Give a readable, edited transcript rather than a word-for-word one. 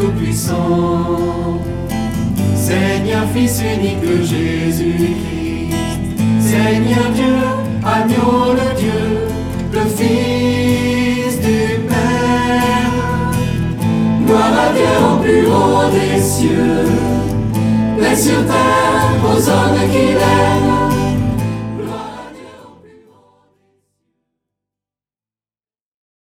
Tout-Puissant. Seigneur, Fils unique de Jésus-Christ, Seigneur Dieu, agneau de Dieu, le Fils du Père. Gloire à Dieu au plus haut des cieux, paix sur terre aux hommes qu'il aime.